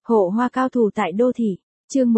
Hộ hoa cao thủ tại đô thị, chương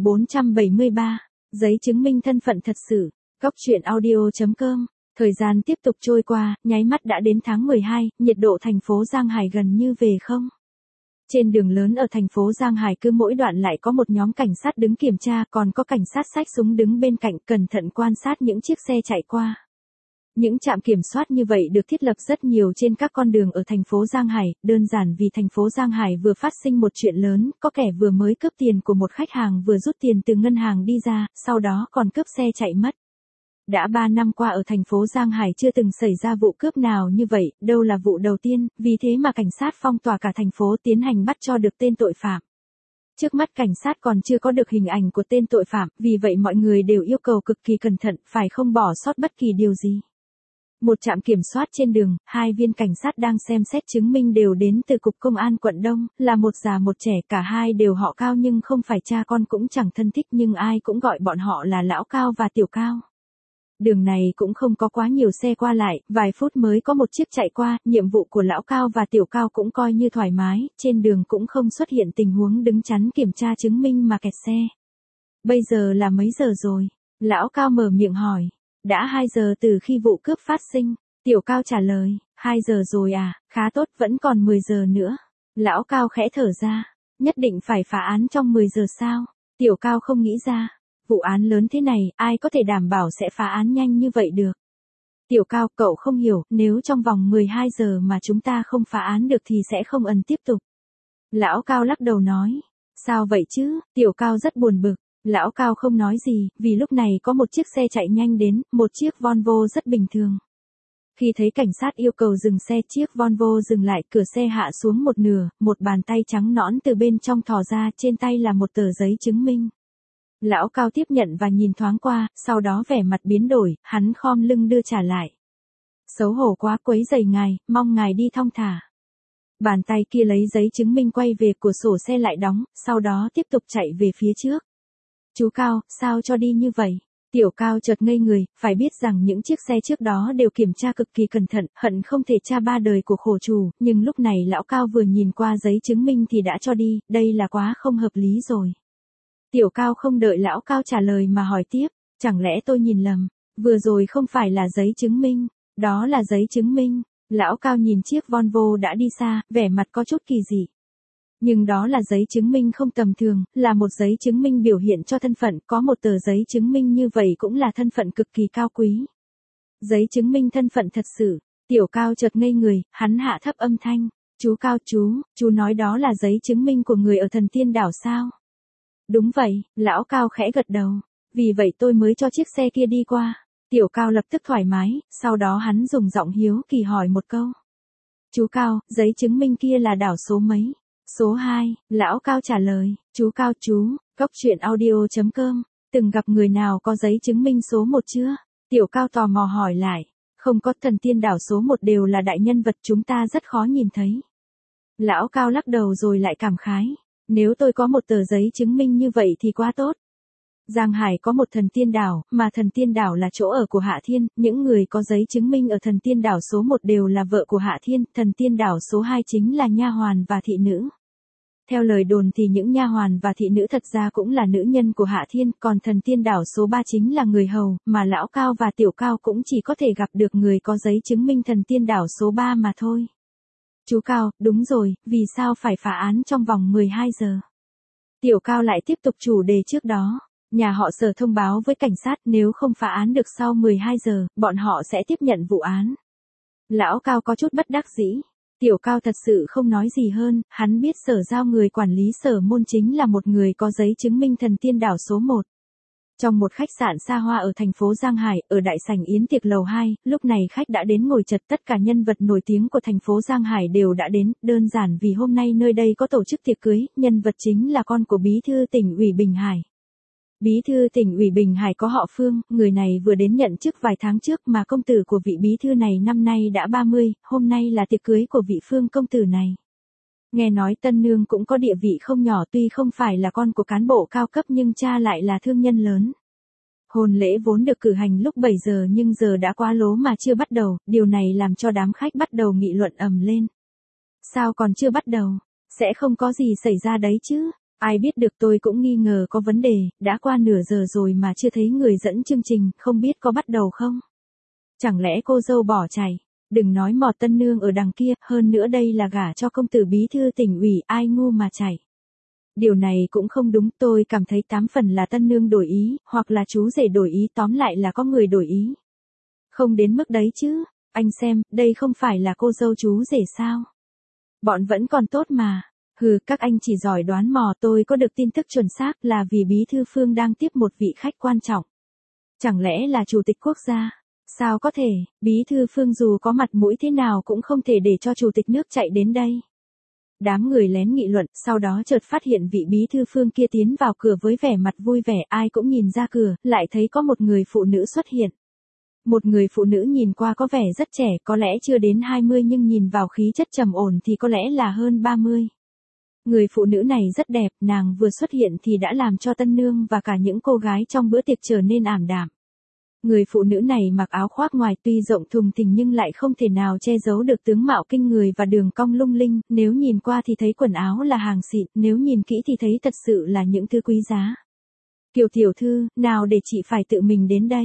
1473, giấy chứng minh thân phận thật sự, góc truyện audio.com. Thời gian tiếp tục trôi qua, nháy mắt đã đến tháng 12, nhiệt độ thành phố Giang Hải gần như về không. Trên đường lớn ở thành phố Giang Hải cứ mỗi đoạn lại có một nhóm cảnh sát đứng kiểm tra, còn có cảnh sát xách súng đứng bên cạnh cẩn thận quan sát những chiếc xe chạy qua. Những trạm kiểm soát như vậy được thiết lập rất nhiều trên các con đường ở thành phố Giang Hải, đơn giản vì thành phố Giang Hải vừa phát sinh một chuyện lớn, có kẻ vừa mới cướp tiền của một khách hàng vừa rút tiền từ ngân hàng đi ra, sau đó còn cướp xe chạy mất. Đã 3 năm qua ở thành phố Giang Hải chưa từng xảy ra vụ cướp nào như vậy, đâu là vụ đầu tiên, vì thế mà cảnh sát phong tỏa cả thành phố tiến hành bắt cho được tên tội phạm. Trước mắt cảnh sát còn chưa có được hình ảnh của tên tội phạm, vì vậy mọi người đều yêu cầu cực kỳ cẩn thận, phải không bỏ sót bất kỳ điều gì. Một trạm kiểm soát trên đường, hai viên cảnh sát đang xem xét chứng minh đều đến từ Cục Công an quận Đông, là một già một trẻ, cả hai đều họ Cao nhưng không phải cha con cũng chẳng thân thích nhưng ai cũng gọi bọn họ là Lão Cao và Tiểu Cao. Đường này cũng không có quá nhiều xe qua lại, vài phút mới có một chiếc chạy qua, nhiệm vụ của Lão Cao và Tiểu Cao cũng coi như thoải mái, trên đường cũng không xuất hiện tình huống đứng chắn kiểm tra chứng minh mà kẹt xe. Bây giờ là mấy giờ rồi? Lão Cao mở miệng hỏi. Đã 2 giờ từ khi vụ cướp phát sinh. Tiểu Cao trả lời, 2 giờ rồi à, khá tốt, vẫn còn 10 giờ nữa. Lão Cao khẽ thở ra, nhất định phải phá án trong 10 giờ sao? Tiểu Cao không nghĩ ra, vụ án lớn thế này, ai có thể đảm bảo sẽ phá án nhanh như vậy được? Tiểu Cao, cậu không hiểu, nếu trong vòng 12 giờ mà chúng ta không phá án được thì sẽ không ấn tiếp tục. Lão Cao lắc đầu nói, sao vậy chứ? Tiểu Cao rất buồn bực. Lão Cao không nói gì, vì lúc này có một chiếc xe chạy nhanh đến, một chiếc Volvo rất bình thường. Khi thấy cảnh sát yêu cầu dừng xe, chiếc Volvo dừng lại, cửa xe hạ xuống một nửa, một bàn tay trắng nõn từ bên trong thò ra, trên tay là một tờ giấy chứng minh. Lão Cao tiếp nhận và nhìn thoáng qua, sau đó vẻ mặt biến đổi, hắn khom lưng đưa trả lại. Xấu hổ quá, quấy rầy ngài, mong ngài đi thong thả. Bàn tay kia lấy giấy chứng minh quay về, cửa sổ xe lại đóng, sau đó tiếp tục chạy về phía trước. Chú Cao, sao cho đi như vậy? Tiểu Cao chợt ngây người, phải biết rằng những chiếc xe trước đó đều kiểm tra cực kỳ cẩn thận, hận không thể tra ba đời của khổ chủ, nhưng lúc này Lão Cao vừa nhìn qua giấy chứng minh thì đã cho đi, đây là quá không hợp lý rồi. Tiểu Cao không đợi Lão Cao trả lời mà hỏi tiếp, chẳng lẽ tôi nhìn lầm, vừa rồi không phải là giấy chứng minh, đó là giấy chứng minh. Lão Cao nhìn chiếc Volvo đã đi xa, vẻ mặt có chút kỳ dị. Nhưng đó là giấy chứng minh không tầm thường, là một giấy chứng minh biểu hiện cho thân phận, có một tờ giấy chứng minh như vậy cũng là thân phận cực kỳ cao quý. Giấy chứng minh thân phận thật sự. Tiểu Cao chợt ngây người, hắn hạ thấp âm thanh, chú Cao, chú nói đó là giấy chứng minh của người ở Thần Tiên Đảo sao? Đúng vậy, Lão Cao khẽ gật đầu, vì vậy tôi mới cho chiếc xe kia đi qua. Tiểu Cao lập tức thoải mái, sau đó hắn dùng giọng hiếu kỳ hỏi một câu. Chú Cao, giấy chứng minh kia là đảo số mấy? Số 2, Lão Cao trả lời, chú Cao, góc truyện audio.com, từng gặp người nào có giấy chứng minh số 1 chưa? Tiểu Cao tò mò hỏi lại, không có, Thần Tiên Đảo số 1 đều là đại nhân vật, chúng ta rất khó nhìn thấy. Lão Cao lắc đầu rồi lại cảm khái, nếu tôi có một tờ giấy chứng minh như vậy thì quá tốt. Giang Hải có một Thần Tiên Đảo, mà Thần Tiên Đảo là chỗ ở của Hạ Thiên, những người có giấy chứng minh ở Thần Tiên Đảo số 1 đều là vợ của Hạ Thiên, Thần Tiên Đảo số 2 chính là nha hoàn và thị nữ. Theo lời đồn thì những nha hoàn và thị nữ thật ra cũng là nữ nhân của Hạ Thiên, còn Thần Tiên Đảo số 3 chính là người hầu, mà Lão Cao và Tiểu Cao cũng chỉ có thể gặp được người có giấy chứng minh Thần Tiên Đảo số 3 mà thôi. Chú Cao, đúng rồi, vì sao phải phá án trong vòng 12 giờ? Tiểu Cao lại tiếp tục chủ đề trước đó. Nhà họ Sở thông báo với cảnh sát nếu không phá án được sau 12 giờ, bọn họ sẽ tiếp nhận vụ án. Lão Cao có chút bất đắc dĩ. Tiểu Cao thật sự không nói gì hơn, hắn biết Sở Giao người quản lý Sở Môn chính là một người có giấy chứng minh Thần Tiên Đảo số 1. Trong một khách sạn xa hoa ở thành phố Giang Hải, ở đại sảnh yến tiệc lầu 2, lúc này khách đã đến ngồi chật, tất cả nhân vật nổi tiếng của thành phố Giang Hải đều đã đến, đơn giản vì hôm nay nơi đây có tổ chức tiệc cưới, nhân vật chính là con của Bí thư tỉnh ủy Bình Hải. Bí thư tỉnh ủy Bình Hải có họ Phương, người này vừa đến nhận chức vài tháng trước mà công tử của vị bí thư này năm nay đã 30, hôm nay là tiệc cưới của vị Phương công tử này. Nghe nói tân nương cũng có địa vị không nhỏ, tuy không phải là con của cán bộ cao cấp nhưng cha lại là thương nhân lớn. Hôn lễ vốn được cử hành lúc 7 giờ nhưng giờ đã quá lố mà chưa bắt đầu, điều này làm cho đám khách bắt đầu nghị luận ầm lên. Sao còn chưa bắt đầu? Sẽ không có gì xảy ra đấy chứ. Ai biết được, tôi cũng nghi ngờ có vấn đề, đã qua nửa giờ rồi mà chưa thấy người dẫn chương trình, không biết có bắt đầu không? Chẳng lẽ cô dâu bỏ chạy? Đừng nói mò tân nương ở đằng kia, hơn nữa đây là gả cho công tử bí thư tỉnh ủy, ai ngu mà chạy. Điều này cũng không đúng, tôi cảm thấy 8 phần là tân nương đổi ý, hoặc là chú rể đổi ý, tóm lại là có người đổi ý. Không đến mức đấy chứ, anh xem, đây không phải là cô dâu chú rể sao? Bọn vẫn còn tốt mà. Hừ, các anh chỉ giỏi đoán mò, tôi có được tin tức chuẩn xác là vì bí thư Phương đang tiếp một vị khách quan trọng. Chẳng lẽ là chủ tịch quốc gia? Sao có thể, bí thư Phương dù có mặt mũi thế nào cũng không thể để cho chủ tịch nước chạy đến đây. Đám người lén nghị luận, sau đó chợt phát hiện vị bí thư Phương kia tiến vào cửa với vẻ mặt vui vẻ, ai cũng nhìn ra cửa, lại thấy có một người phụ nữ xuất hiện. Một người phụ nữ nhìn qua có vẻ rất trẻ, có lẽ chưa đến 20 nhưng nhìn vào khí chất trầm ổn thì có lẽ là hơn 30. Người phụ nữ này rất đẹp, nàng vừa xuất hiện thì đã làm cho tân nương và cả những cô gái trong bữa tiệc trở nên ảm đạm. Người phụ nữ này mặc áo khoác ngoài tuy rộng thùng thình nhưng lại không thể nào che giấu được tướng mạo kinh người và đường cong lung linh, nếu nhìn qua thì thấy quần áo là hàng xịn, nếu nhìn kỹ thì thấy thật sự là những thứ quý giá. Kiều tiểu thư, nào để chị phải tự mình đến đây.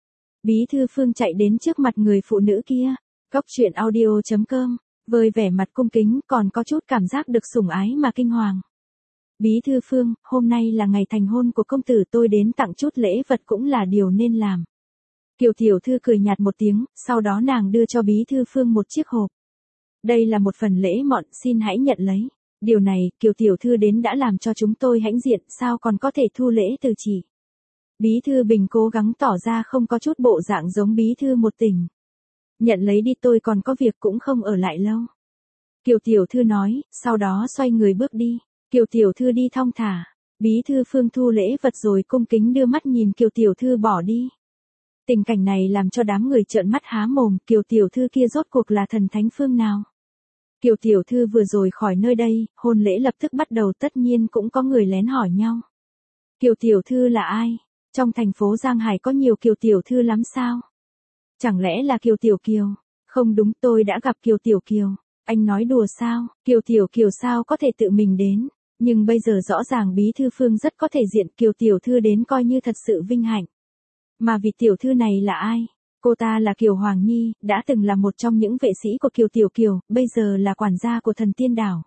Bí thư Phương chạy đến trước mặt người phụ nữ kia. Cóc truyện audio.com, với vẻ mặt cung kính, còn có chút cảm giác được sủng ái mà kinh hoàng. Bí thư Phương, hôm nay là ngày thành hôn của công tử, tôi đến tặng chút lễ vật cũng là điều nên làm. Kiều tiểu thư cười nhạt một tiếng, sau đó nàng đưa cho bí thư Phương một chiếc hộp. Đây là một phần lễ mọn, xin hãy nhận lấy. Điều này, Kiều tiểu thư đến đã làm cho chúng tôi hãnh diện, sao còn có thể thu lễ từ chị. Bí thư Bình cố gắng tỏ ra không có chút bộ dạng giống bí thư một tỉnh. Nhận lấy đi, tôi còn có việc cũng không ở lại lâu. Kiều tiểu thư nói, sau đó xoay người bước đi. Kiều tiểu thư đi thong thả. Bí thư Phương thu lễ vật rồi cung kính đưa mắt nhìn Kiều tiểu thư bỏ đi. Tình cảnh này làm cho đám người trợn mắt há mồm, Kiều tiểu thư kia rốt cuộc là thần thánh phương nào? Kiều tiểu thư vừa rồi khỏi nơi đây, hôn lễ lập tức bắt đầu, tất nhiên cũng có người lén hỏi nhau. Kiều tiểu thư là ai? Trong thành phố Giang Hải có nhiều Kiều tiểu thư lắm sao? Chẳng lẽ là Kiều tiểu Kiều? Không đúng, tôi đã gặp Kiều tiểu Kiều. Anh nói đùa sao? Kiều tiểu Kiều sao có thể tự mình đến? Nhưng bây giờ rõ ràng bí thư Phương rất có thể diện, Kiều tiểu thư đến coi như thật sự vinh hạnh. Mà vị tiểu thư này là ai? Cô ta là Kiều Hoàng Nhi, đã từng là một trong những vệ sĩ của Kiều tiểu Kiều, bây giờ là quản gia của thần tiên đảo.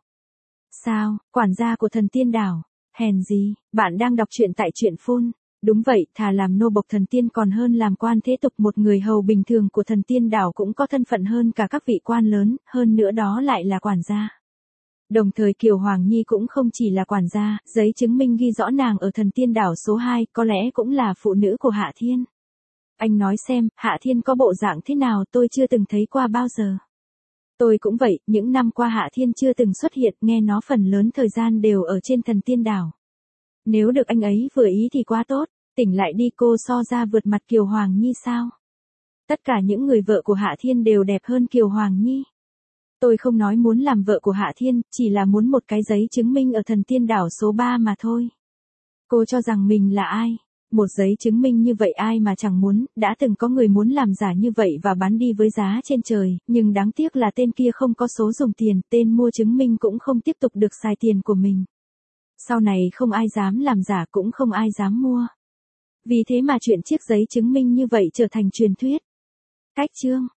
Sao, quản gia của thần tiên đảo? Hèn gì, bạn đang đọc truyện tại truyện phun. Đúng vậy, thà làm nô bộc thần tiên còn hơn làm quan thế tục, một người hầu bình thường của thần tiên đảo cũng có thân phận hơn cả các vị quan lớn, hơn nữa đó lại là quản gia. Đồng thời Kiều Hoàng Nhi cũng không chỉ là quản gia, giấy chứng minh ghi rõ nàng ở thần tiên đảo số 2, có lẽ cũng là phụ nữ của Hạ Thiên. Anh nói xem, Hạ Thiên có bộ dạng thế nào, tôi chưa từng thấy qua bao giờ. Tôi cũng vậy, những năm qua Hạ Thiên chưa từng xuất hiện, nghe nó phần lớn thời gian đều ở trên thần tiên đảo. Nếu được anh ấy vừa ý thì quá tốt, tỉnh lại đi, cô so ra vượt mặt Kiều Hoàng Nhi sao? Tất cả những người vợ của Hạ Thiên đều đẹp hơn Kiều Hoàng Nhi. Tôi không nói muốn làm vợ của Hạ Thiên, chỉ là muốn một cái giấy chứng minh ở thần tiên đảo số 3 mà thôi. Cô cho rằng mình là ai? Một giấy chứng minh như vậy ai mà chẳng muốn, đã từng có người muốn làm giả như vậy và bán đi với giá trên trời, nhưng đáng tiếc là tên kia không có số dùng tiền, tên mua chứng minh cũng không tiếp tục được xài tiền của mình. Sau này không ai dám làm giả, cũng không ai dám mua. Vì thế mà chuyện chiếc giấy chứng minh như vậy trở thành truyền thuyết. Cách chương